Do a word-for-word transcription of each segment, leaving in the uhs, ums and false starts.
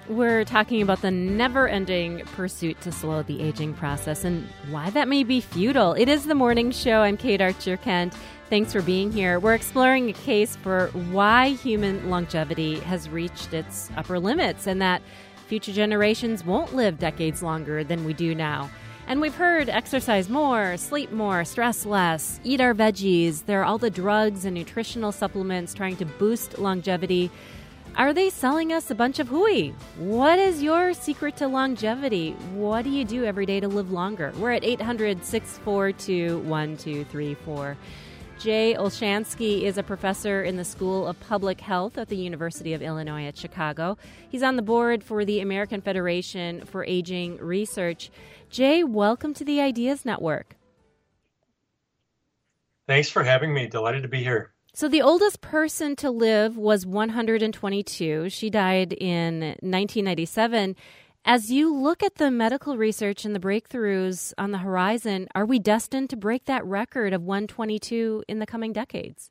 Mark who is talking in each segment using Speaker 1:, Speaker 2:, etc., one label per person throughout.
Speaker 1: We're talking about the never-ending pursuit to slow the aging process and why that may be futile. It is the morning show. I'm Kate Archer-Kent. Thanks for being here. We're exploring a case for why human longevity has reached its upper limits and that future generations won't live decades longer than we do now. And we've heard exercise more, sleep more, stress less, eat our veggies. There are all the drugs and nutritional supplements trying to boost longevity. Are they selling us a bunch of hooey? What is your secret to longevity? What do you do every day to live longer? We're at eight hundred, six four two, one two three four. Jay Olshansky is a professor in the School of Public Health at the University of Illinois at Chicago. He's on the board for the American Federation for Aging Research. Jay, welcome to the Ideas Network.
Speaker 2: Thanks for having me. Delighted to be here.
Speaker 1: So the oldest person to live was one hundred twenty-two. She died in nineteen ninety-seven. As you look at the medical research and the breakthroughs on the horizon, are we destined to break that record of one hundred twenty-two in the coming decades?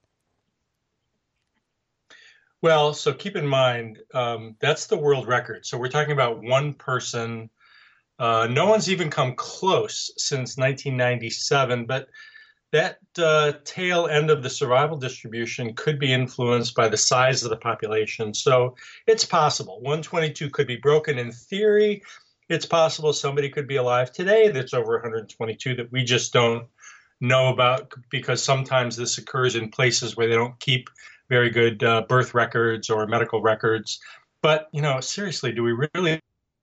Speaker 2: Well, so keep in mind, um, that's the world record. So we're talking about one person. Uh, no one's even come close since nineteen ninety-seven, but that uh, tail end of the survival distribution could be influenced by the size of the population. So it's possible. one hundred twenty-two could be broken in theory. It's possible somebody could be alive today that's over one hundred twenty-two that we just don't know about, because sometimes this occurs in places where they don't keep very good uh, birth records or medical records. But, you know, seriously, do we really?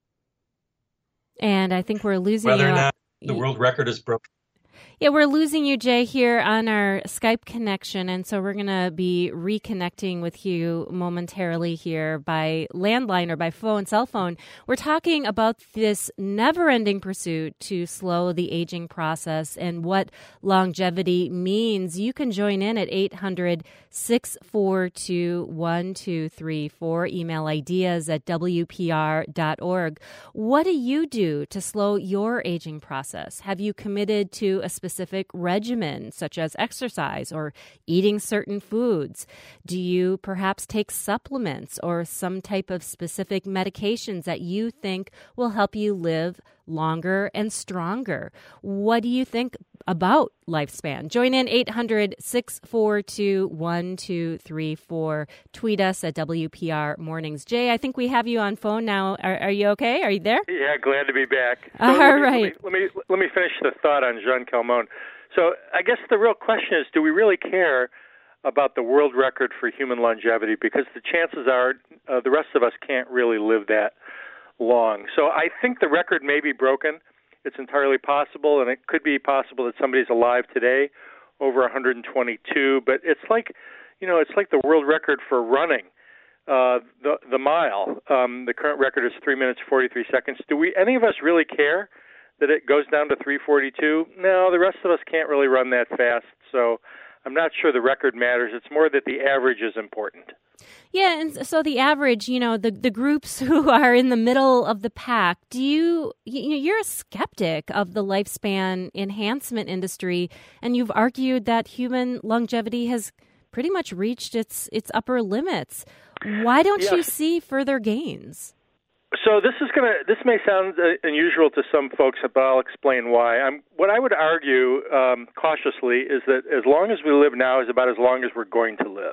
Speaker 1: And I think we're losing
Speaker 2: whether
Speaker 1: you.
Speaker 2: or not the world record is broken.
Speaker 1: Yeah, we're losing you, Jay, here on our Skype connection, and so we're going to be reconnecting with you momentarily here by landline or by phone, cell phone. We're talking about this never-ending pursuit to slow the aging process and what longevity means. You can join in at eight hundred, six four two, one two three four, email ideas at w p r dot org. What do you do to slow your aging process? Have you committed to a specific specific regimen, such as exercise or eating certain foods? Do you perhaps take supplements or some type of specific medications that you think will help you live longer and stronger? What do you think about lifespan? Join in eight hundred, six four two, one two three four. Tweet us at W P R Mornings. Jay, I think we have you on phone now. Are, are you okay? Are you there?
Speaker 3: Yeah, glad to be back.
Speaker 1: So All
Speaker 3: let me,
Speaker 1: right.
Speaker 3: Let me, let me let me finish the thought on Jeanne Calment. So I guess the real question is, do we really care about the world record for human longevity? Because the chances are uh, the rest of us can't really live that long. So I think the record may be broken. It's entirely possible, and it could be possible that somebody's alive today over one hundred twenty-two. But it's like, you know, it's like the world record for running uh, the the mile. Um, the current record is three minutes forty-three seconds. Do we any of us really care that it goes down to three forty-two? No, the rest of us can't really run that fast. So I'm not sure the record matters. It's more that the average is important.
Speaker 1: Yeah, and so the average, you know, the, the groups who are in the middle of the pack, do you, you know, you're a skeptic of the lifespan enhancement industry, and you've argued that human longevity has pretty much reached its its upper limits. Why don't
Speaker 3: yes.
Speaker 1: you see further gains?
Speaker 3: So this is gonna. This may sound uh, unusual to some folks, but I'll explain why. I'm, what I would argue um, cautiously is that as long as we live now is about as long as we're going to live.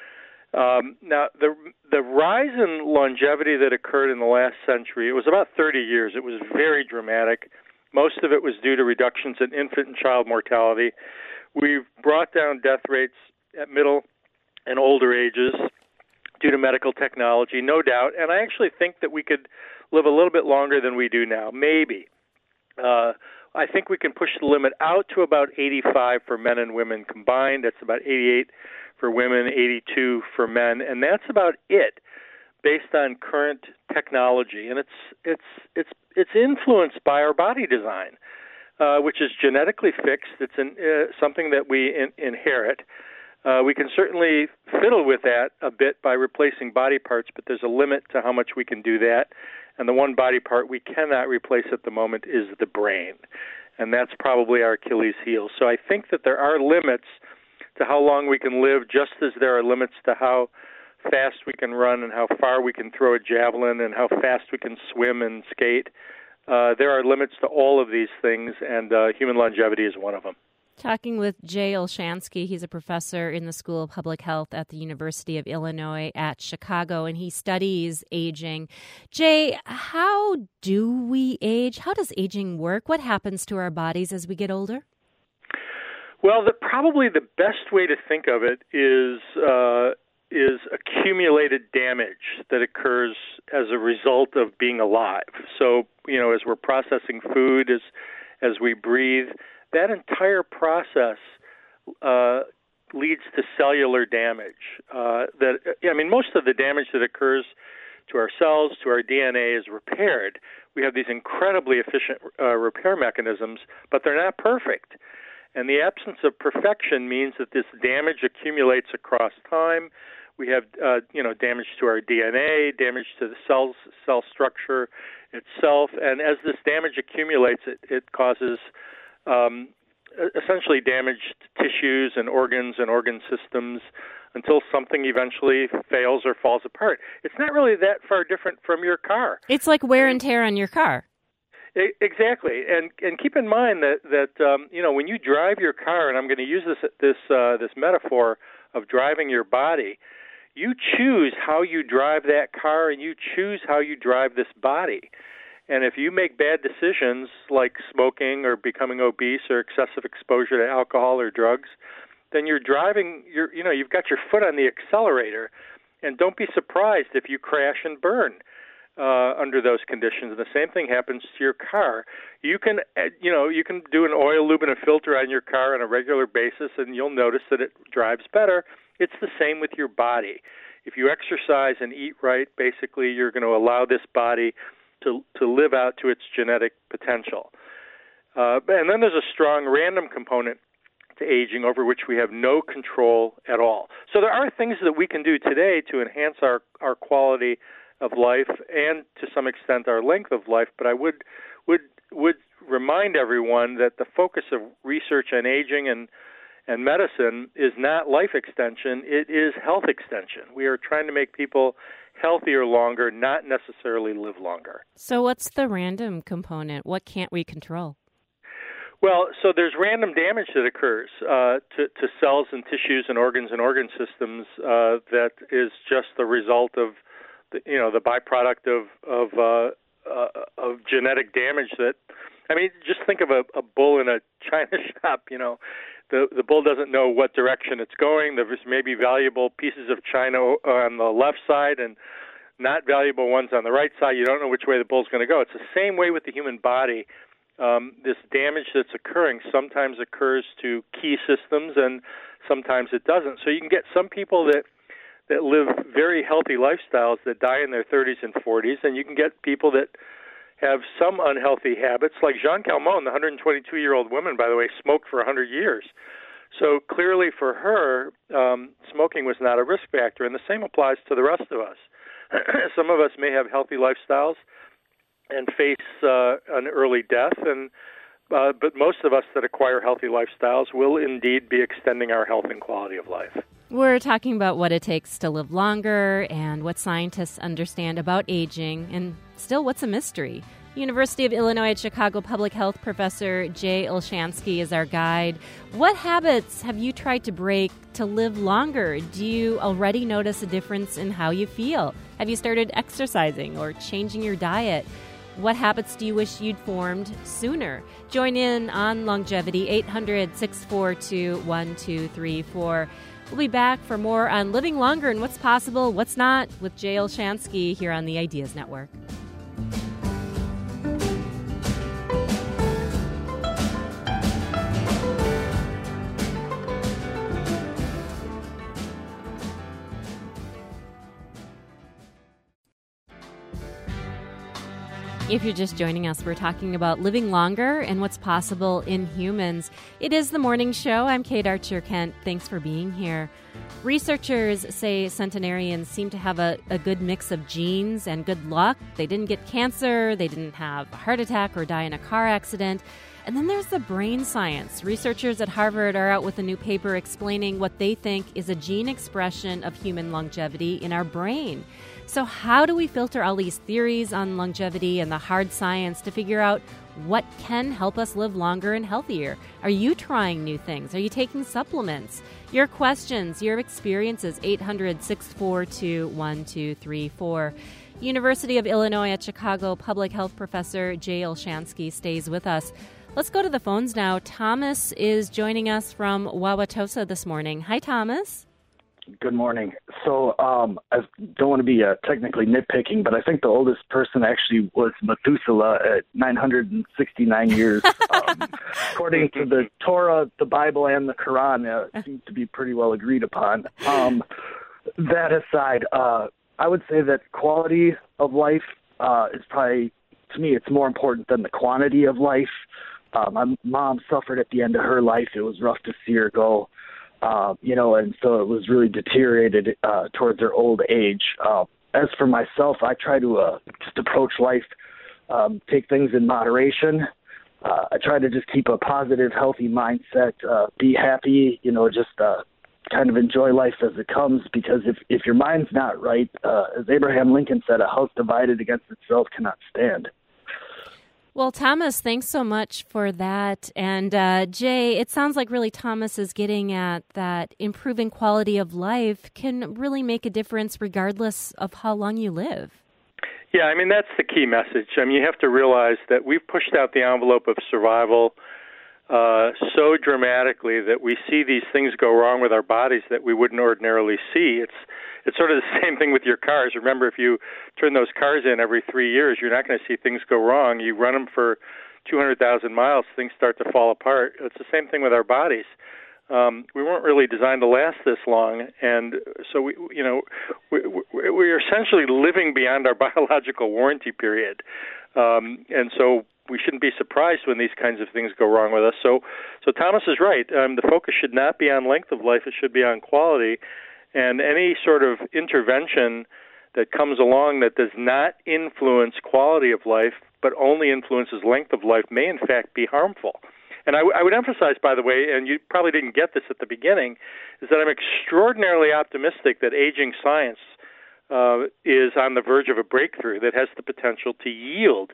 Speaker 3: Um, now, the the rise in longevity that occurred in the last century, it was about thirty years. It was very dramatic. Most of it was due to reductions in infant and child mortality. We've brought down death rates at middle and older ages due to medical technology, no doubt. And I actually think that we could live a little bit longer than we do now, maybe. Uh, I think we can push the limit out to about eighty-five for men and women combined. That's about eighty-eight for women, eighty-two for men, and that's about it based on current technology. And it's it's it's it's influenced by our body design, uh, which is genetically fixed. It's an, uh, something that we in, inherit. Uh, we can certainly fiddle with that a bit by replacing body parts, but there's a limit to how much we can do that. And the one body part we cannot replace at the moment is the brain. And that's probably our Achilles heel. So I think that there are limits to how long we can live, just as there are limits to how fast we can run and how far we can throw a javelin and how fast we can swim and skate. Uh, there are limits to all of these things, and uh, human longevity is one of them.
Speaker 1: Talking with Jay Olshansky. He's a professor in the School of Public Health at the University of Illinois at Chicago, and he studies aging. Jay, how do we age? How does aging work? What happens to our bodies as we get older?
Speaker 3: Well, the, probably the best way to think of it is uh, is accumulated damage that occurs as a result of being alive. So, you know, as we're processing food, as as we breathe, that entire process uh, leads to cellular damage. Uh, that I mean, most of the damage that occurs to our cells, to our D N A, is repaired. We have these incredibly efficient uh, repair mechanisms, but they're not perfect. And the absence of perfection means that this damage accumulates across time. We have, uh, you know, damage to our D N A, damage to the cells, cell structure itself, and as this damage accumulates, it, it causes um, essentially damaged tissues and organs and organ systems until something eventually fails or falls apart. It's not really that far different from your car.
Speaker 1: It's like wear and tear on your car.
Speaker 3: Exactly, and and keep in mind that that um, you know, when you drive your car, and I'm going to use this this uh, this metaphor of driving your body, you choose how you drive that car, and you choose how you drive this body. And if you make bad decisions like smoking or becoming obese or excessive exposure to alcohol or drugs, then you're driving. You're you know you've got your foot on the accelerator, and don't be surprised if you crash and burn. Uh, under those conditions. The same thing happens to your car. You can, you know, you can do an oil, lube, and a filter on your car on a regular basis, and you'll notice that it drives better. It's the same with your body. If you exercise and eat right, basically you're going to allow this body to to live out to its genetic potential. Uh, and then there's a strong random component to aging over which we have no control at all. So there are things that we can do today to enhance our, our quality of life and to some extent our length of life, but I would would would remind everyone that the focus of research on aging and and medicine is not life extension, it is health extension. We are trying to make people healthier longer, not necessarily live longer.
Speaker 1: So what's the random component? What can't we control?
Speaker 3: Well, so there's random damage that occurs uh, to, to cells and tissues and organs and organ systems uh, that is just the result of The, you know, the byproduct of of, uh, uh, of genetic damage. That, I mean, just think of a, a bull in a china shop. You know, the the bull doesn't know what direction it's going. There's maybe valuable pieces of china on the left side and not valuable ones on the right side. You don't know which way the bull's going to go. It's the same way with the human body. Um, this damage that's occurring sometimes occurs to key systems and sometimes it doesn't. So you can get some people that that live very healthy lifestyles that die in their thirties and forties, and you can get people that have some unhealthy habits, like Jeanne Calment, the one hundred twenty-two-year-old woman, by the way, smoked for one hundred years. So clearly for her, um, smoking was not a risk factor, and the same applies to the rest of us. Some of us may have healthy lifestyles and face uh, an early death, and uh, but most of us that acquire healthy lifestyles will indeed be extending our health and quality of life.
Speaker 1: We're talking about what it takes to live longer and what scientists understand about aging, and still, what's a mystery? University of Illinois at Chicago Public Health Professor Jay Olshansky is our guide. What habits have you tried to break to live longer? Do you already notice a difference in how you feel? Have you started exercising or changing your diet? What habits do you wish you'd formed sooner? Join in on Longevity, eight hundred, six four two, one two three four. We'll be back for more on living longer and what's possible, what's not, with Jay Olshansky here on the Ideas Network. If you're just joining us, we're talking about living longer and what's possible in humans. It is the morning show. I'm Kate Archer-Kent. Thanks for being here. Researchers say centenarians seem to have a, a good mix of genes and good luck. They didn't get cancer, they didn't have a heart attack or die in a car accident. And then there's the brain science. Researchers at Harvard are out with a new paper explaining what they think is a gene expression of human longevity in our brain. So how do we filter all these theories on longevity and the hard science to figure out what can help us live longer and healthier? Are you trying new things? Are you taking supplements? Your questions, your experiences, eight hundred, six four two, one two three four. University of Illinois at Chicago public health professor Jay Olshansky stays with us. Let's go to the phones now. Thomas is joining us from Wauwatosa this morning. Hi, Thomas.
Speaker 4: Good morning. So um, I don't want to be uh, technically nitpicking, but I think the oldest person actually was Methuselah at nine hundred sixty-nine years. Um, according to the Torah, the Bible, and the Quran, uh, it seems to be pretty well agreed upon. Um, that aside, uh, I would say that quality of life uh, is probably, to me, it's more important than the quantity of life. Uh, my mom suffered at the end of her life. It was rough to see her go. Uh, you know, and so it was really deteriorated uh, towards her old age. Uh, as for myself, I try to uh, just approach life, um, take things in moderation. Uh, I try to just keep a positive, healthy mindset, uh, be happy, you know, just uh, kind of enjoy life as it comes, because if, if your mind's not right, uh, as Abraham Lincoln said, a house divided against itself cannot stand.
Speaker 1: Well, Thomas, thanks so much for that. And uh, Jay, it sounds like really Thomas is getting at that improving quality of life can really make a difference regardless of how long you live.
Speaker 3: Yeah, I mean, that's the key message. I mean, you have to realize that we've pushed out the envelope of survival uh, so dramatically that we see these things go wrong with our bodies that we wouldn't ordinarily see. It's It's sort of the same thing with your cars. Remember, if you turn those cars in every three years, you're not going to see things go wrong. You run them for two hundred thousand miles, things start to fall apart. It's the same thing with our bodies. Um, we weren't really designed to last this long, and so we, you know, we, we, we're essentially living beyond our biological warranty period, um, and so we shouldn't be surprised when these kinds of things go wrong with us. So, so Thomas is right. Um, the focus should not be on length of life; it should be on quality. And any sort of intervention that comes along that does not influence quality of life, but only influences length of life, may in fact be harmful. And I, w- I would emphasize, by the way, and you probably didn't get this at the beginning, is that I'm extraordinarily optimistic that aging science uh, is on the verge of a breakthrough that has the potential to yield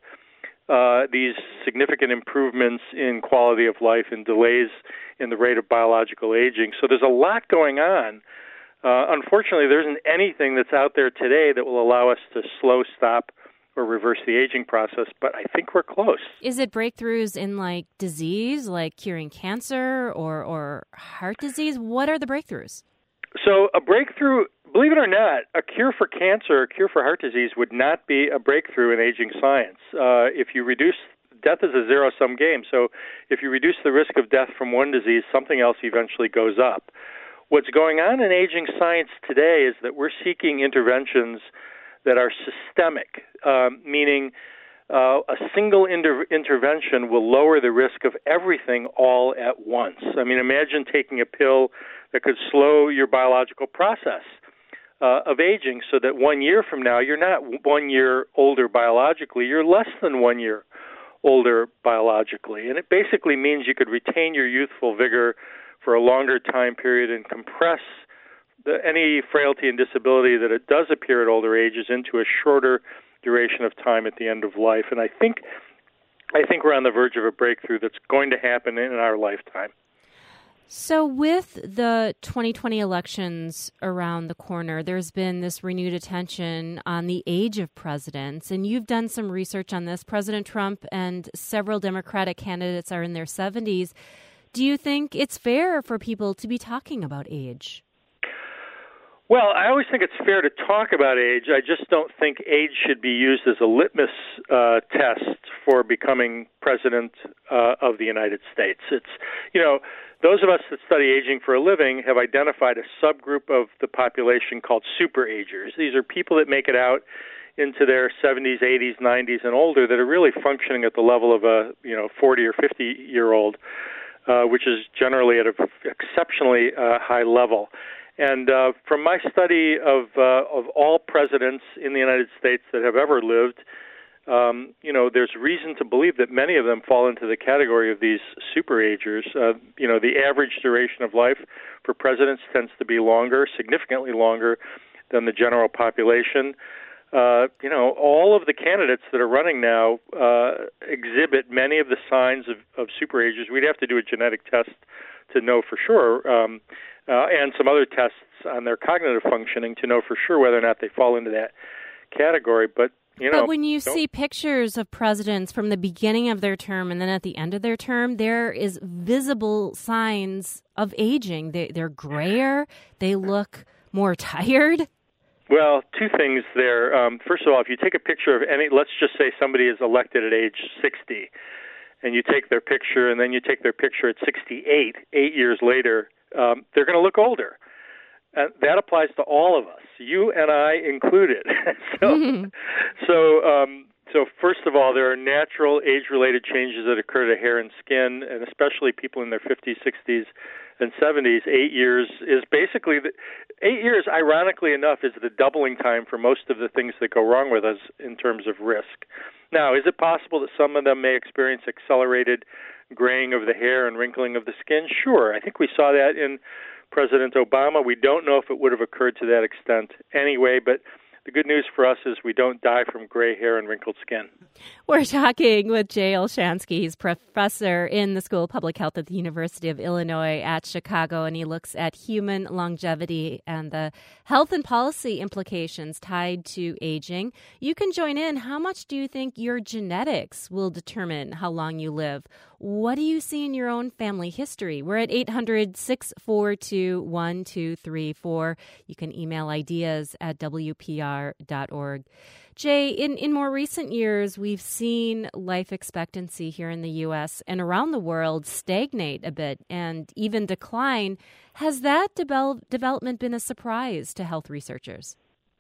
Speaker 3: uh, these significant improvements in quality of life and delays in the rate of biological aging. So there's a lot going on. Uh, unfortunately, there isn't anything that's out there today that will allow us to slow, stop, or reverse the aging process, but I think we're close.
Speaker 1: Is it breakthroughs in, like, disease, like curing cancer or, or heart disease? What are the breakthroughs?
Speaker 3: So a breakthrough, believe it or not, a cure for cancer, a cure for heart disease would not be a breakthrough in aging science. Uh, if you reduce, death is a zero-sum game, so if you reduce the risk of death from one disease, something else eventually goes up. What's going on in aging science today is that we're seeking interventions that are systemic, um, meaning uh, a single inter- intervention will lower the risk of everything all at once. I mean, imagine taking a pill that could slow your biological process uh, of aging so that one year from now, you're not one year older biologically, you're less than one year older biologically. And it basically means you could retain your youthful vigor for a longer time period and compress the, any frailty and disability that it does appear at older ages into a shorter duration of time at the end of life. And I think I think we're on the verge of a breakthrough that's going to happen in our lifetime.
Speaker 1: So with the twenty twenty elections around the corner, there's been this renewed attention on the age of presidents, and you've done some research on this. President Trump and several Democratic candidates are in their seventies. Do you think it's fair for people to be talking about age?
Speaker 3: Well, I always think it's fair to talk about age. I just don't think age should be used as a litmus uh, test for becoming president uh, of the United States. It's, you know, those of us that study aging for a living have identified a subgroup of the population called superagers. These are people that make it out into their seventies, eighties, nineties, and older that are really functioning at the level of a, you know, forty or fifty-year-old. Uh, which is generally at an exceptionally uh, high level. And uh, from my study of uh, of all presidents in the United States that have ever lived, um, you know, there's reason to believe that many of them fall into the category of these superagers. Uh, you know, the average duration of life for presidents tends to be longer, significantly longer than the general population. Uh, you know, all of the candidates that are running now uh, exhibit many of the signs of, of superagers. We'd have to do a genetic test to know for sure, um, uh, and some other tests on their cognitive functioning to know for sure whether or not they fall into that category. But you know,
Speaker 1: but when you see pictures of presidents from the beginning of their term and then at the end of their term, there is visible signs of aging. They, they're grayer. They look more tired.
Speaker 3: Well, two things there. Um, first of all, if you take a picture of any, let's just say somebody is elected at age sixty, and you take their picture, and then you take their picture at sixty-eight, eight years later, um, they're going to look older. And that applies to all of us, you and I included. so, mm-hmm. so, um, so first of all, there are natural age-related changes that occur to hair and skin, and especially people in their fifties, sixties, and seventies. Eight years is basically the, eight years. Ironically enough, is the doubling time for most of the things that go wrong with us in terms of risk. Now, is it possible that some of them may experience accelerated graying of the hair and wrinkling of the skin? Sure. I think we saw that in President Obama. We don't know if it would have occurred to that extent anyway, but the good news for us is we don't die from gray hair and wrinkled skin.
Speaker 1: We're talking with Jay Olshansky. He's professor in the School of Public Health at the University of Illinois at Chicago, and he looks at human longevity and the health and policy implications tied to aging. You can join in. How much do you think your genetics will determine how long you live? What do you see in your own family history? We're at eight hundred, six four two, one two three four. You can email ideas at w p r dot org. Jay, in, in more recent years, we've seen life expectancy here in the U S and around the world stagnate a bit and even decline. Has that develop, development been a surprise to health researchers?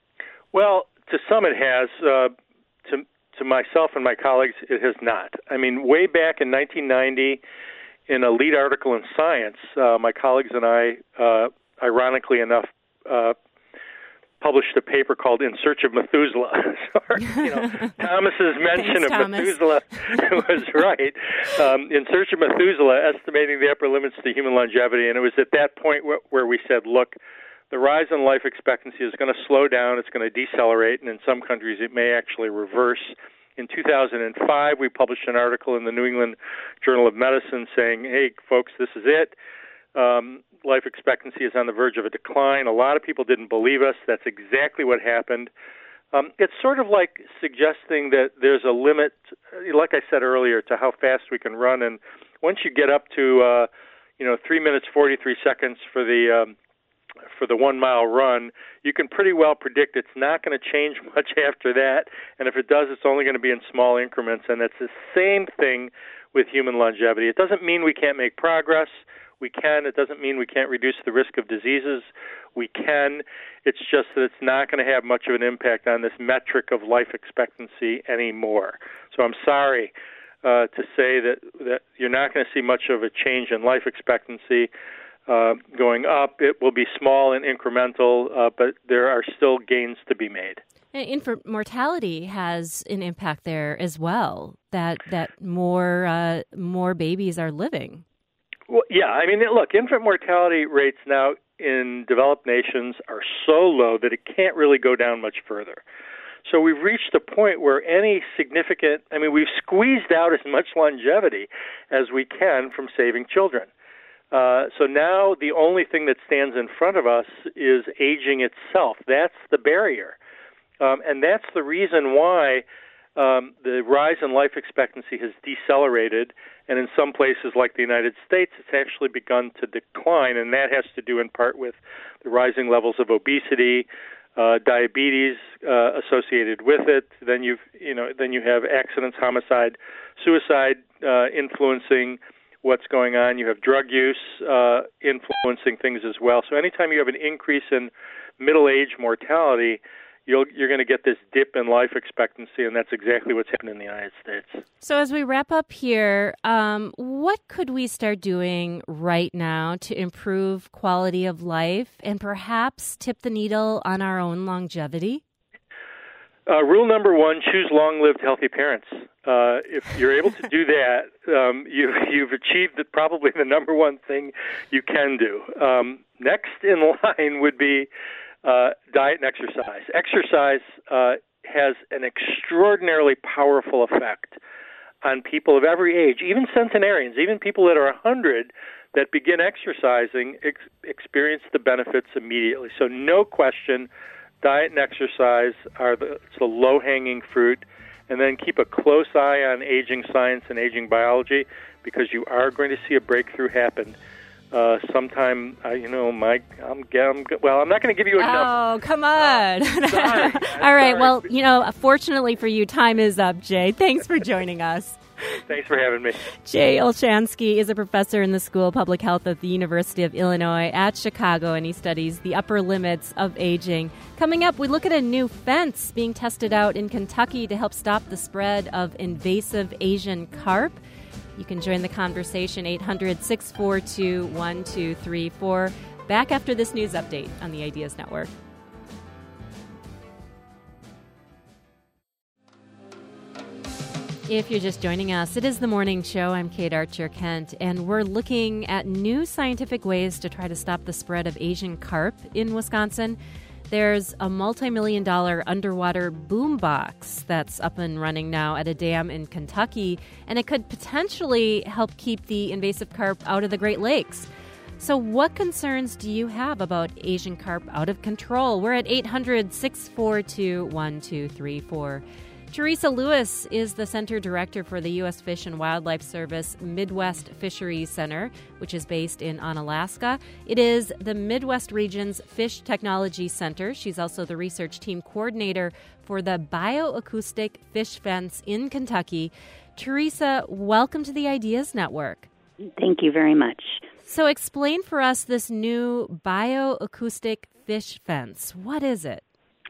Speaker 3: Well, to some it has. Uh, to To myself and my colleagues, it has not. I mean, way back in nineteen ninety, in a lead article in Science, uh, my colleagues and I, uh, ironically enough, uh, published a paper called In Search of Methuselah. so, you know, Thomas's mention
Speaker 1: Thanks,
Speaker 3: of
Speaker 1: Thomas.
Speaker 3: Methuselah was right. Um, In Search of Methuselah, estimating the upper limits to human longevity, and it was at that point wh- where we said, look, the rise in life expectancy is going to slow down, it's going to decelerate, and in some countries it may actually reverse. In two thousand five, we published an article in the New England Journal of Medicine saying, hey, folks, this is it. Um, life expectancy is on the verge of a decline. A lot of people didn't believe us. That's exactly what happened. Um, it's sort of like suggesting that there's a limit, like I said earlier, to how fast we can run. And once you get up to, uh, you know, three minutes, forty-three seconds for the um, for the one-mile run, you can pretty well predict it's not going to change much after that, and if it does, it's only going to be in small increments, and it's the same thing with human longevity. It doesn't mean we can't make progress. We can. It doesn't mean we can't reduce the risk of diseases. We can. It's just that it's not going to have much of an impact on this metric of life expectancy anymore. So I'm sorry uh, to say that, that you're not going to see much of a change in life expectancy. Uh, going up, it will be small and incremental, uh, but there are still gains to be made.
Speaker 1: And infant mortality has an impact there as well. That that more uh, more babies are living.
Speaker 3: Well, yeah, I mean, look, infant mortality rates now in developed nations are so low that it can't really go down much further. So we've reached a point where any significant, I mean, we've squeezed out as much longevity as we can from saving children. Uh, so now the only thing that stands in front of us is aging itself. That's the barrier. Um, and that's the reason why um, the rise in life expectancy has decelerated. And in some places like the United States, it's actually begun to decline. And that has to do in part with the rising levels of obesity, uh, diabetes uh, associated with it. Then you've, you know, then you have accidents, homicide, suicide uh, influencing what's going on. You have drug use uh, influencing things as well. So anytime you have an increase in middle-age mortality, you'll, you're going to get this dip in life expectancy, and that's exactly what's happening in the United States.
Speaker 1: So as we wrap up here, um, what could we start doing right now to improve quality of life and perhaps tip the needle on our own longevity?
Speaker 3: Uh, rule number one, choose long-lived, healthy parents. Uh, if you're able to do that, um, you, you've achieved the, probably the number one thing you can do. Um, next in line would be uh, diet and exercise. Exercise uh, has an extraordinarily powerful effect on people of every age, even centenarians, even people that are one hundred that begin exercising ex- experience the benefits immediately. So no question, diet and exercise are the, it's the low-hanging fruit. And then keep a close eye on aging science and aging biology, because you are going to see a breakthrough happen uh, sometime. Uh, you know, Mike, I'm, I'm well. I'm not going to give you a
Speaker 1: oh,
Speaker 3: number.
Speaker 1: Oh, come on!
Speaker 3: Oh, sorry.
Speaker 1: All right.
Speaker 3: Sorry.
Speaker 1: Well, you know, fortunately for you, time is up, Jay. Thanks for joining us.
Speaker 3: Thanks for having me.
Speaker 1: Jay Olshansky is a professor in the School of Public Health at the University of Illinois at Chicago, and he studies the upper limits of aging. Coming up, we look at a new fence being tested out in Kentucky to help stop the spread of invasive Asian carp. You can join the conversation, eight hundred, six four two, one two three four. Back after this news update on the Ideas Network. If you're just joining us, it is the morning show. I'm Kate Archer-Kent, and we're looking at new scientific ways to try to stop the spread of Asian carp in Wisconsin. There's a multi-million dollar underwater boombox that's up and running now at a dam in Kentucky, and it could potentially help keep the invasive carp out of the Great Lakes. So what concerns do you have about Asian carp out of control? We're at eight hundred, six four two, one two three four. Teresa Lewis is the Center Director for the U S Fish and Wildlife Service Midwest Fisheries Center, which is based in Onalaska. It is the Midwest region's Fish Technology Center. She's also the research team coordinator for the Bioacoustic Fish Fence in Kentucky. Teresa, welcome to the Ideas Network.
Speaker 5: Thank you very much.
Speaker 1: So explain for us this new Bioacoustic Fish Fence. What is it?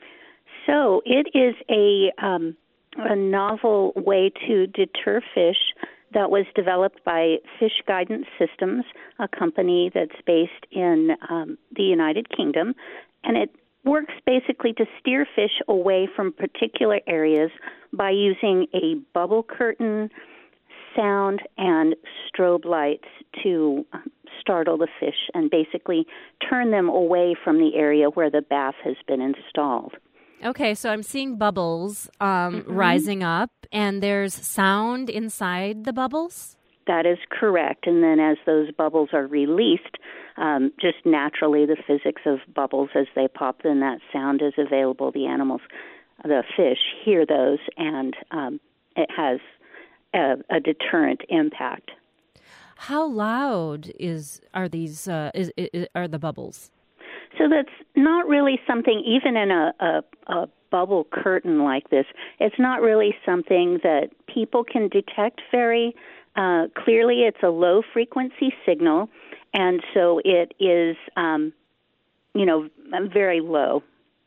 Speaker 5: So it is a... Um, a novel way to deter fish that was developed by Fish Guidance Systems, a company that's based in um, the United Kingdom, and it works basically to steer fish away from particular areas by using a bubble curtain, sound, and strobe lights to startle the fish and basically turn them away from the area where the bath has been installed.
Speaker 1: Okay, so I'm seeing bubbles um,
Speaker 5: mm-hmm.
Speaker 1: rising up, and there's sound inside the bubbles?
Speaker 5: That is correct. And then as those bubbles are released, um, just naturally the physics of bubbles as they pop, then that sound is available. The animals, the fish, hear those, and um, it has a, a deterrent impact.
Speaker 1: How loud is are these uh, is, is, are the bubbles?
Speaker 5: So that's not really something, even in a, a, a bubble curtain like this, it's not really something that people can detect very uh, clearly. It's a low-frequency signal, and so it is, um, you know, very low.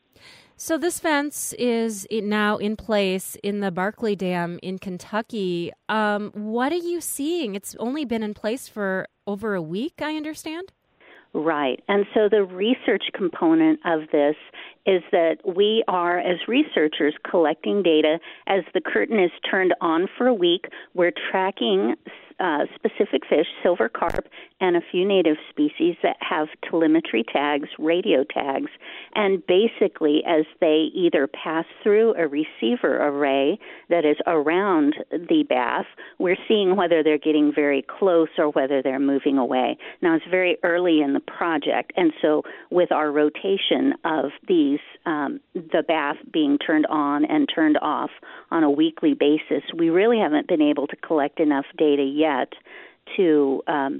Speaker 1: So this fence is now in place in the Barkley Dam in Kentucky. Um, what are you seeing? It's only been in place for over a week, I understand?
Speaker 5: Right. And so the research component of this is that we are, as researchers, collecting data. As the curtain is turned on for a week, we're tracking uh, specific fish, silver carp, and a few native species that have telemetry tags, radio tags, and basically as they either pass through a receiver array that is around the bath, we're seeing whether they're getting very close or whether they're moving away. Now, it's very early in the project, and so with our rotation of these, um, the bath being turned on and turned off on a weekly basis, we really haven't been able to collect enough data yet to um,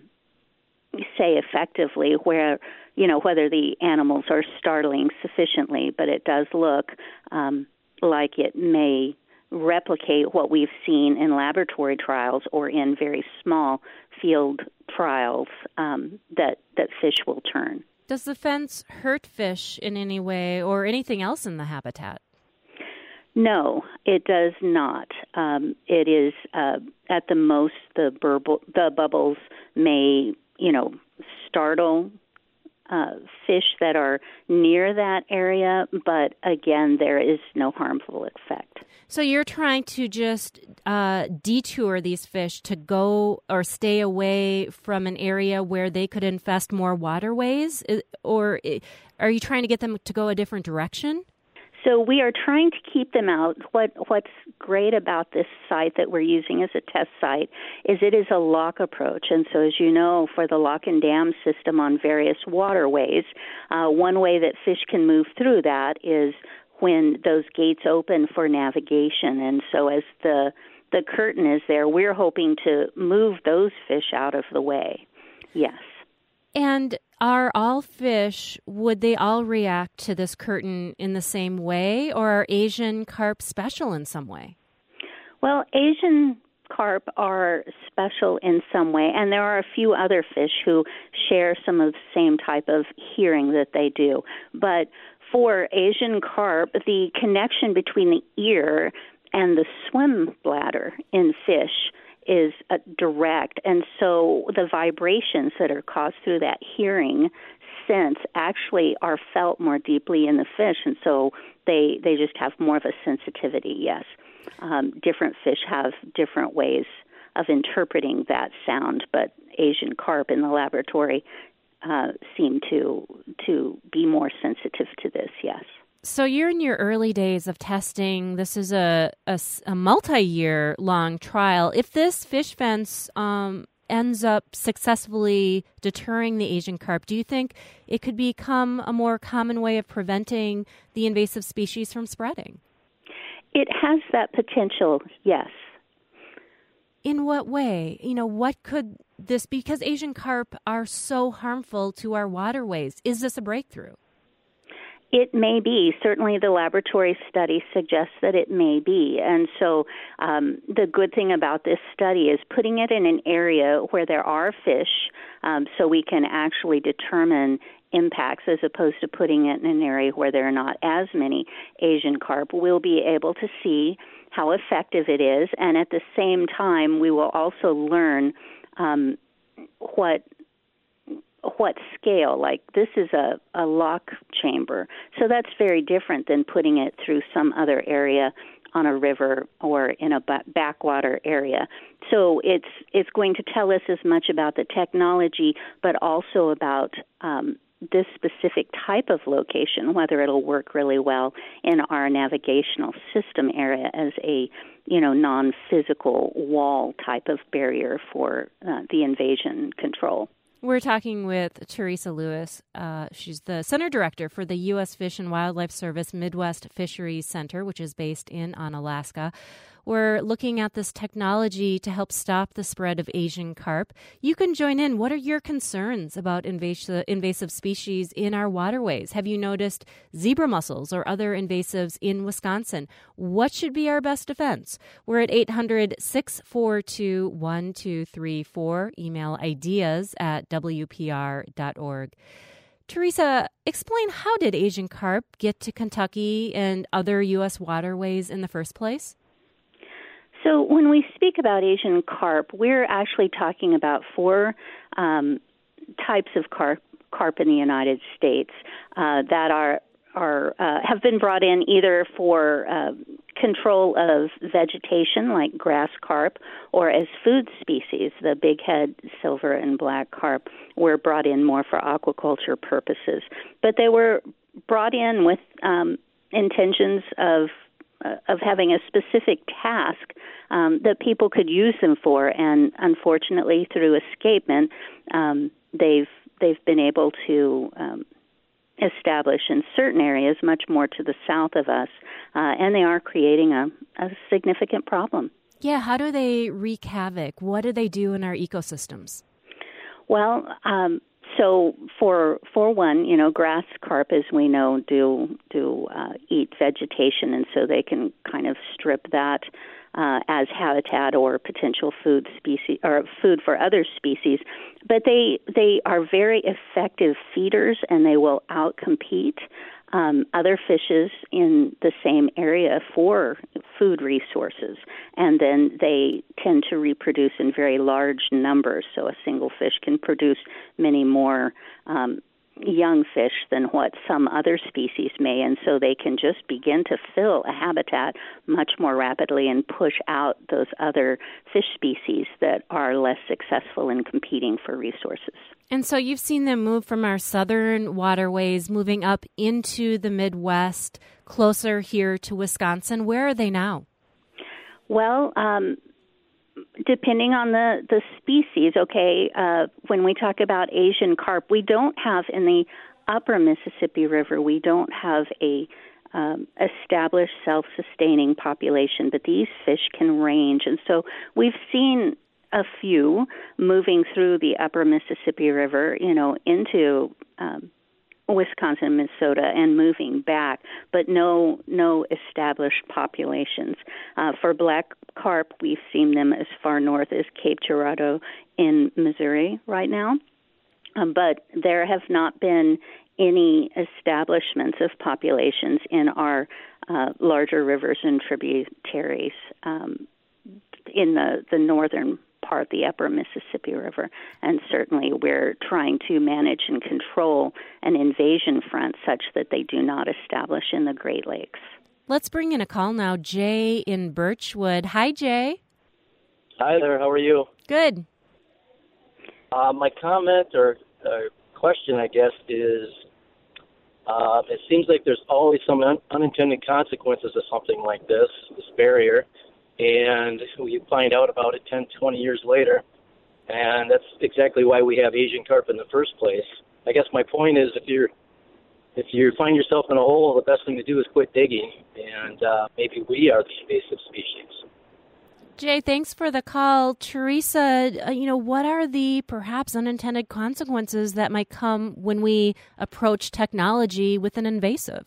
Speaker 5: say effectively where, you know, whether the animals are startling sufficiently, but it does look um, like it may replicate what we've seen in laboratory trials or in very small field trials um, that, that fish will turn.
Speaker 1: Does the fence hurt fish in any way or anything else in the habitat?
Speaker 5: No, it does not. Um, it is uh, at the most the, burble, the bubbles may, you know, startle uh, fish that are near that area, but again, there is no harmful effect.
Speaker 1: So you're trying to just uh, detour these fish to go or stay away from an area where they could infest more waterways? Or are you trying to get them to go a different direction?
Speaker 5: So we are trying to keep them out. What What's great about this site that we're using as a test site is it is a lock approach. And so as you know, for the lock and dam system on various waterways, uh, one way that fish can move through that is when those gates open for navigation. And so as the the curtain is there, we're hoping to move those fish out of the way. Yes.
Speaker 1: And are all fish, would they all react to this curtain in the same way, or are Asian carp special in some way?
Speaker 5: Well, Asian carp are special in some way, and there are a few other fish who share some of the same type of hearing that they do. But for Asian carp, the connection between the ear and the swim bladder in fish is uh, direct, and so the vibrations that are caused through that hearing sense actually are felt more deeply in the fish, and so they they just have more of a sensitivity, yes. Um, different fish have different ways of interpreting that sound, but Asian carp in the laboratory uh, seem to to be more sensitive to this, yes.
Speaker 1: So you're in your early days of testing. This is a, a, a multi-year long trial. If this fish fence um, ends up successfully deterring the Asian carp, do you think it could become a more common way of preventing the invasive species from spreading?
Speaker 5: It has that potential, yes.
Speaker 1: In what way? You know, what could this be? Because Asian carp are so harmful to our waterways. Is this a breakthrough?
Speaker 5: It may be. Certainly the laboratory study suggests that it may be. And so um, the good thing about this study is putting it in an area where there are fish um, so we can actually determine impacts as opposed to putting it in an area where there are not as many Asian carp. We'll be able to see how effective it is. And at the same time, we will also learn um, what what scale, like this is a, a lock chamber. So that's very different than putting it through some other area on a river or in a backwater area. So it's it's going to tell us as much about the technology, but also about um, this specific type of location, whether it'll work really well in our navigational system area as a, you know, non-physical wall type of barrier for uh, the invasion control.
Speaker 1: We're talking with Teresa Lewis. Uh, she's the Center Director for the U S Fish and Wildlife Service Midwest Fisheries Center, which is based in Onalaska. We're looking at this technology to help stop the spread of Asian carp. You can join in. What are your concerns about invasive, invasive species in our waterways? Have you noticed zebra mussels or other invasives in Wisconsin? What should be our best defense? We're at eight hundred, six four two, one two three four. Email ideas at w p r dot org. Teresa, explain, how did Asian carp get to Kentucky and other U S waterways in the first place?
Speaker 5: So when we speak about Asian carp, we're actually talking about four um, types of carp, carp in the United States uh, that are are uh, have been brought in either for uh, control of vegetation, like grass carp, or as food species. The bighead silver and black carp were brought in more for aquaculture purposes, but they were brought in with um, intentions of uh, of having a specific task um, that people could use them for, and unfortunately, through escapement, um, they've they've been able to um, establish in certain areas, much more to the south of us, uh, and they are creating a, a significant problem.
Speaker 1: Yeah, how do they wreak havoc? What do they do in our ecosystems?
Speaker 5: Well, um, so for for one, you know, grass carp, as we know, do do uh, eat vegetation, and so they can kind of strip that uh, as habitat or potential food species or food for other species. But they they are very effective feeders, and they will outcompete um, other fishes in the same area for food resources. And then they tend to reproduce in very large numbers. So a single fish can produce many more um, young fish than what some other species may, and so they can just begin to fill a habitat much more rapidly and push out those other fish species that are less successful in competing for resources.
Speaker 1: And so you've seen them move from our southern waterways, moving up into the Midwest, closer here to Wisconsin. Where are they now?
Speaker 5: Well, um, depending on the, the species, okay, uh, when we talk about Asian carp, we don't have in the upper Mississippi River, we don't have a um, established self-sustaining population, but these fish can range. And so we've seen a few moving through the upper Mississippi River, you know, into um, Wisconsin, Minnesota, and moving back, but no no established populations. Uh, for black carp, we've seen them as far north as Cape Girardeau in Missouri right now, um, but there have not been any establishments of populations in our uh, larger rivers and tributaries um, in the, the northern part, the upper Mississippi River, and certainly we're trying to manage and control an invasion front such that they do not establish in the Great Lakes.
Speaker 1: Let's bring in a call now. Jay in Birchwood. Hi, Jay.
Speaker 6: Hi there. How are you?
Speaker 1: Good.
Speaker 6: Uh, my comment or uh, question, I guess, is uh, it seems like there's always some un- unintended consequences of something like this, this barrier. And we find out about it ten, twenty years later. And that's exactly why we have Asian carp in the first place. I guess my point is if you're if you find yourself in a hole, the best thing to do is quit digging. And uh, maybe we are the invasive species.
Speaker 1: Jay, thanks for the call. Teresa, uh, you know, what are the perhaps unintended consequences that might come when we approach technology with an invasive?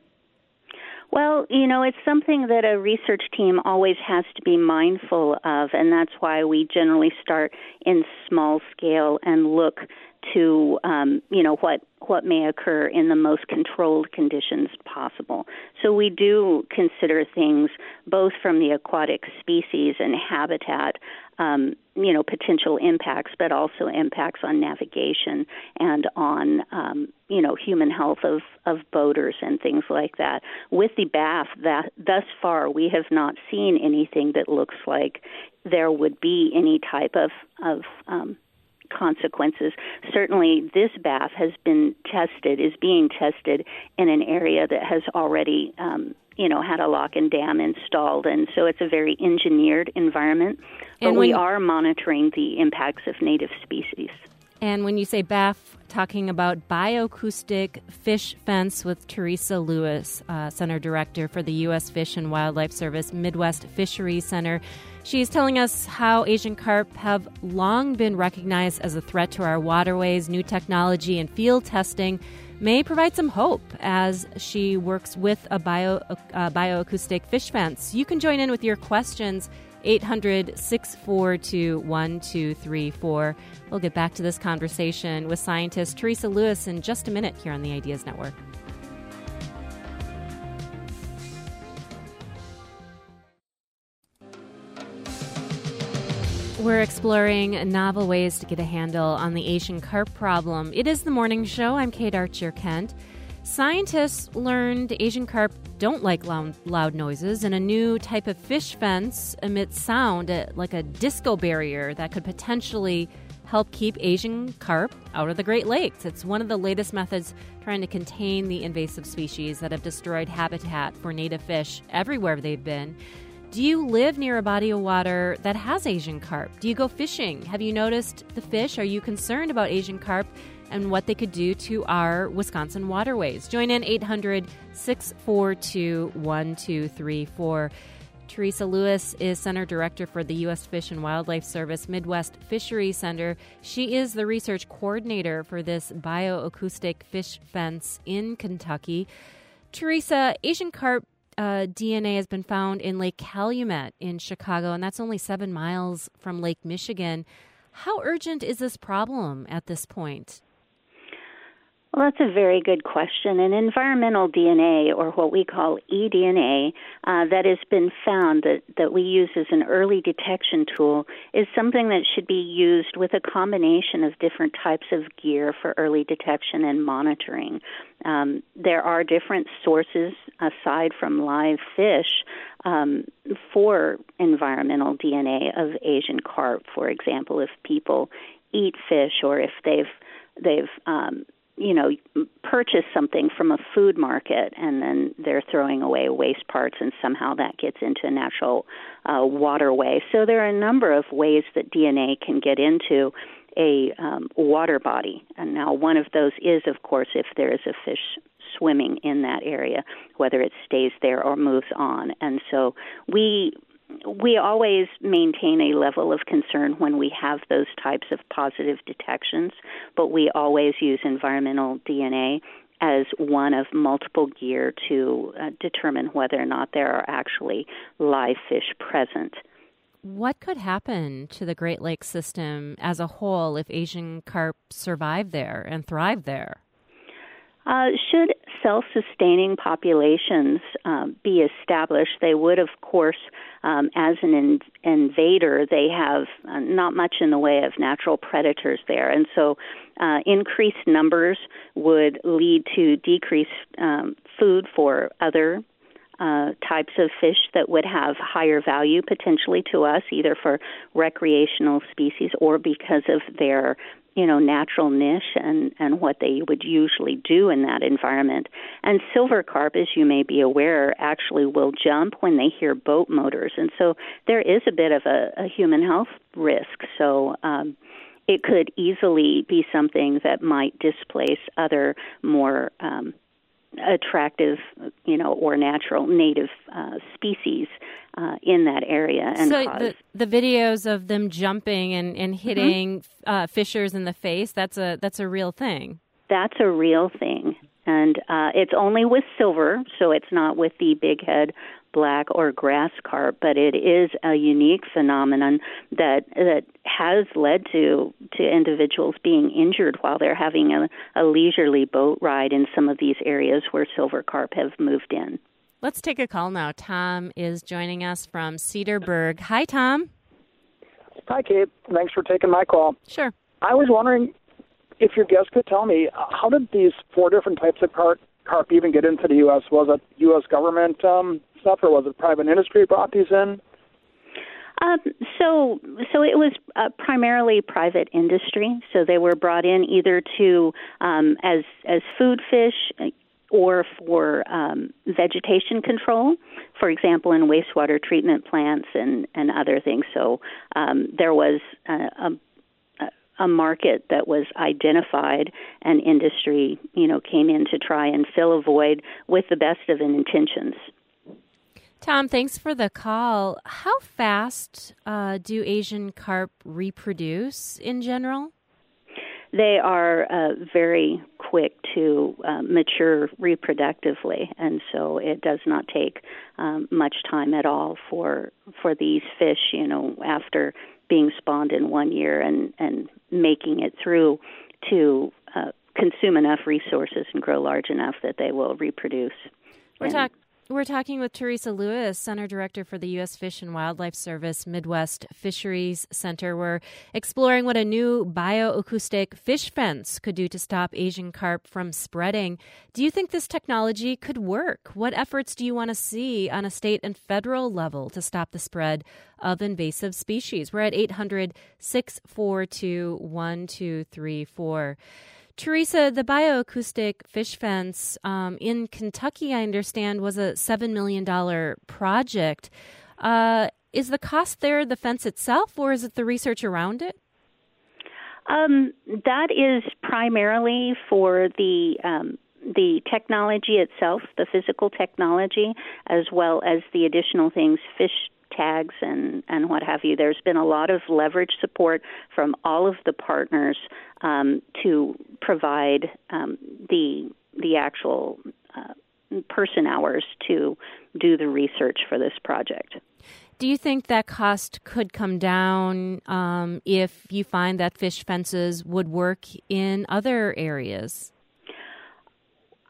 Speaker 5: Well, you know, it's something that a research team always has to be mindful of, and that's why we generally start in small scale and look to, um, you know, what what may occur in the most controlled conditions possible. So we do consider things both from the aquatic species and habitat, um, you know, potential impacts, but also impacts on navigation and on, um, you know, human health of, of boaters and things like that. With the B A F, that thus far we have not seen anything that looks like there would be any type of, of um, consequences. Certainly this B A F has been tested, is being tested in an area that has already, um, you know, had a lock and dam installed, and so it's a very engineered environment. But
Speaker 1: and
Speaker 5: we are monitoring the impacts of native species.
Speaker 1: And when you say B A F, talking about bioacoustic fish fence with Teresa Lewis, uh, Center Director for the U S Fish and Wildlife Service Midwest Fisheries Center. She's telling us how Asian carp have long been recognized as a threat to our waterways. New technology and field testing may provide some hope as she works with a bio, uh, bioacoustic fish fence. You can join in with your questions, eight hundred, six four two, one two three four. We'll get back to this conversation with scientist Teresa Lewis in just a minute here on the Ideas Network. We're exploring novel ways to get a handle on the Asian carp problem. It is the morning show. I'm Kate Archer-Kent. Scientists learned Asian carp don't like loud, loud noises, and a new type of fish fence emits sound uh, like a disco barrier that could potentially help keep Asian carp out of the Great Lakes. It's one of the latest methods trying to contain the invasive species that have destroyed habitat for native fish everywhere they've been. Do you live near a body of water that has Asian carp? Do you go fishing? Have you noticed the fish? Are you concerned about Asian carp and what they could do to our Wisconsin waterways? Join in eight hundred, six four two, one two three four. Teresa Lewis is Center Director for the U S Fish and Wildlife Service Midwest Fisheries Center. She is the research coordinator for this bioacoustic fish fence in Kentucky. Teresa, Asian carp Uh, D N A has been found in Lake Calumet in Chicago, and that's only seven miles from Lake Michigan. How urgent is this problem at this point?
Speaker 5: Well, that's a very good question. And environmental D N A, or what we call eDNA, uh, that has been found that, that we use as an early detection tool is something that should be used with a combination of different types of gear for early detection and monitoring. Um, there are different sources, aside from live fish, um, for environmental D N A of Asian carp. For example, if people eat fish, or if they've they've um, you know, purchase something from a food market and then they're throwing away waste parts and somehow that gets into a natural uh, waterway. So there are a number of ways that D N A can get into a um, water body. And now one of those is, of course, if there is a fish swimming in that area, whether it stays there or moves on. And so we We always maintain a level of concern when we have those types of positive detections, but we always use environmental D N A as one of multiple gear to uh, determine whether or not there are actually live fish present.
Speaker 1: What could happen to the Great Lakes system as a whole if Asian carp survive there and thrive there?
Speaker 5: Uh, should self-sustaining populations uh, be established, they would, of course, um, as an in- invader, they have uh, not much in the way of natural predators there. And so uh, increased numbers would lead to decreased um, food for other Uh, types of fish that would have higher value potentially to us, either for recreational species or because of their, you know, natural niche and, and what they would usually do in that environment. And silver carp, as you may be aware, actually will jump when they hear boat motors. And so there is a bit of a, a human health risk. So um, it could easily be something that might displace other more um attractive, you know, or natural native uh, species uh, in that area. And
Speaker 1: so
Speaker 5: cause...
Speaker 1: the, the videos of them jumping and, and hitting mm-hmm. uh, fishers in the face, that's a that's a real thing.
Speaker 5: That's a real thing. And uh, it's only with silver, so it's not with the big head black or grass carp, but it is a unique phenomenon that that has led to to individuals being injured while they're having a, a leisurely boat ride in some of these areas where silver carp have moved in.
Speaker 1: Let's take a call now. Tom is joining us from Cedarburg. Hi, Tom.
Speaker 7: Hi, Kate. Thanks for taking my call.
Speaker 1: Sure.
Speaker 7: I was wondering if your guest could tell me, how did these four different types of carp, carp even get into the U S? Was it U S government um, stuff, or was it private industry brought these in?
Speaker 5: Um, so, so it was uh, primarily private industry. So they were brought in either to um, as as food fish or for um, vegetation control, for example, in wastewater treatment plants and, and other things. So um, there was a, a a market that was identified, and industry, you know, came in to try and fill a void with the best of intentions.
Speaker 1: Tom, thanks for the call. How fast uh, do Asian carp reproduce in general?
Speaker 5: They are uh, very quick to uh, mature reproductively, and so it does not take um, much time at all for for these fish, you know, after being spawned in one year and, and making it through to uh, consume enough resources and grow large enough that they will reproduce.
Speaker 1: We're talking. We're talking with Teresa Lewis, Center Director for the U S Fish and Wildlife Service Midwest Fisheries Center. We're exploring what a new bioacoustic fish fence could do to stop Asian carp from spreading. Do you think this technology could work? What efforts do you want to see on a state and federal level to stop the spread of invasive species? We're at eight hundred, six four two, one two three four. Teresa, the bioacoustic fish fence um, in Kentucky, I understand, was a seven million dollars project. Uh, is the cost there the fence itself, or is it the research around it?
Speaker 5: Um, that is primarily for the um, the technology itself, the physical technology, as well as the additional things, fish tags and, and what have you. There's been a lot of leverage support from all of the partners um, to provide um, the the actual uh, person hours to do the research for this project.
Speaker 1: Do you think that cost could come down um, if you find that fish fences would work in other areas?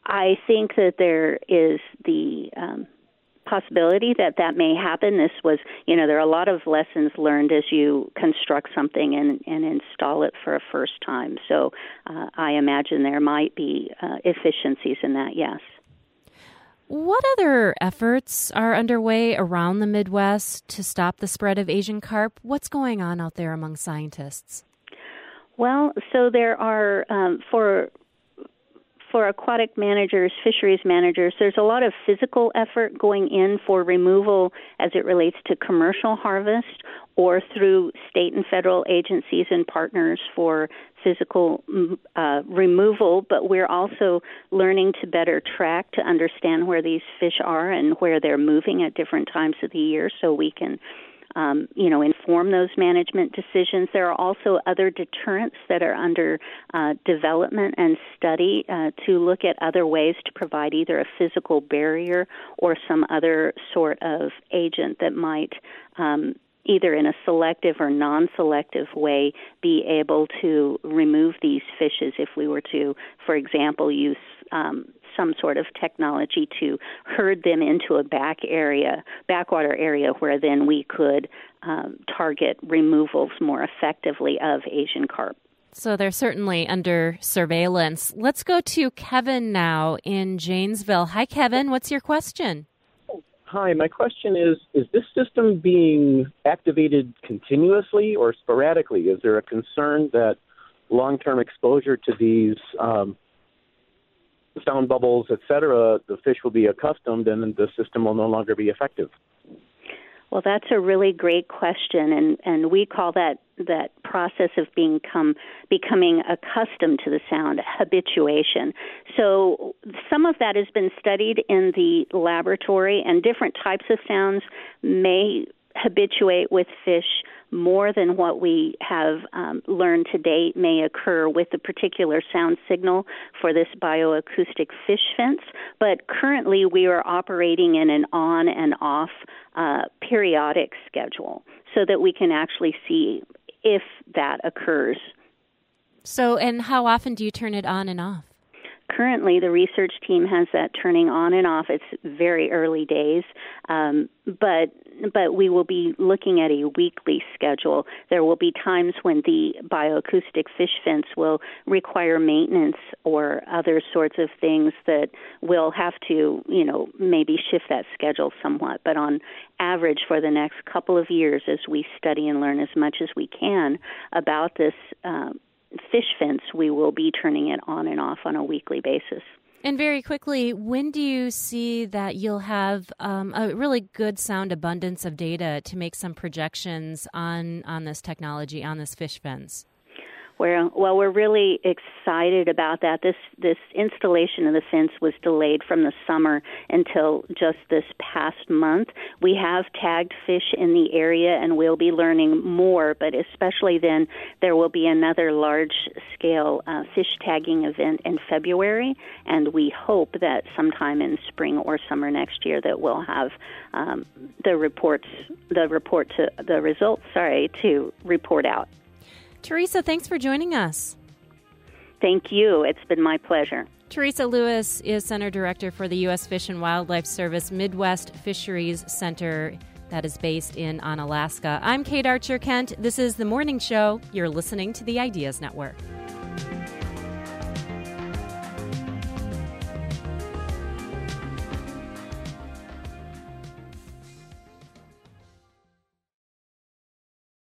Speaker 5: I think that there is the um, possibility that that may happen. This was, you know, there are a lot of lessons learned as you construct something and, and install it for a first time. So uh, I imagine there might be uh, efficiencies in that, yes.
Speaker 1: What other efforts are underway around the Midwest to stop the spread of Asian carp? What's going on out there among scientists? Well,
Speaker 5: so there are, um, for for aquatic managers, fisheries managers, there's a lot of physical effort going in for removal as it relates to commercial harvest or through state and federal agencies and partners for physical uh, removal, but we're also learning to better track to understand where these fish are and where they're moving at different times of the year so we can Um, you know, inform those management decisions. There are also other deterrents that are under uh, development and study uh, to look at other ways to provide either a physical barrier or some other sort of agent that might um, either in a selective or non-selective way be able to remove these fishes if we were to, for example, use um, some sort of technology to herd them into a back area, backwater area, where then we could um, target removals more effectively of Asian carp.
Speaker 1: So they're certainly under surveillance. Let's go to Kevin now in Janesville. Hi, Kevin. What's your question?
Speaker 8: Hi, my question is, is this system being activated continuously or sporadically? Is there a concern that long-term exposure to these um, sound bubbles, et cetera, the fish will be accustomed and the system will no longer be effective?
Speaker 5: Well, that's a really great question, and, and we call that that process of being come, becoming accustomed to the sound habituation. So some of that has been studied in the laboratory, and different types of sounds may habituate with fish more than what we have um, learned to date may occur with the particular sound signal for this bioacoustic fish fence. But currently we are operating in an on and off uh, periodic schedule so that we can actually see if that occurs.
Speaker 1: So, and how often do you turn it on and off?
Speaker 5: Currently, the research team has that turning on and off. It's very early days, um, but but we will be looking at a weekly schedule. There will be times when the bioacoustic fish fence will require maintenance or other sorts of things that will have to, you know, maybe shift that schedule somewhat. But on average, for the next couple of years, as we study and learn as much as we can about this um, fish fence, we will be turning it on and off on a weekly basis.
Speaker 1: And very quickly, when do you see that you'll have um, a really good sound abundance of data to make some projections on, on this technology, on this fish fence?
Speaker 5: Well, well, we're really excited about that. This this installation of the fence was delayed from the summer until just this past month. We have tagged fish in the area, and we'll be learning more, but especially then there will be another large-scale uh, fish tagging event in February, and we hope that sometime in spring or summer next year that we'll have um, the reports, the report to the results, sorry, to report out.
Speaker 1: Teresa, thanks for joining us.
Speaker 5: Thank you. It's been my pleasure.
Speaker 1: Teresa Lewis is Center Director for the U S Fish and Wildlife Service Midwest Fisheries Center that is based in Onalaska. I'm Kate Archer-Kent. This is The Morning Show. You're listening to the Ideas Network.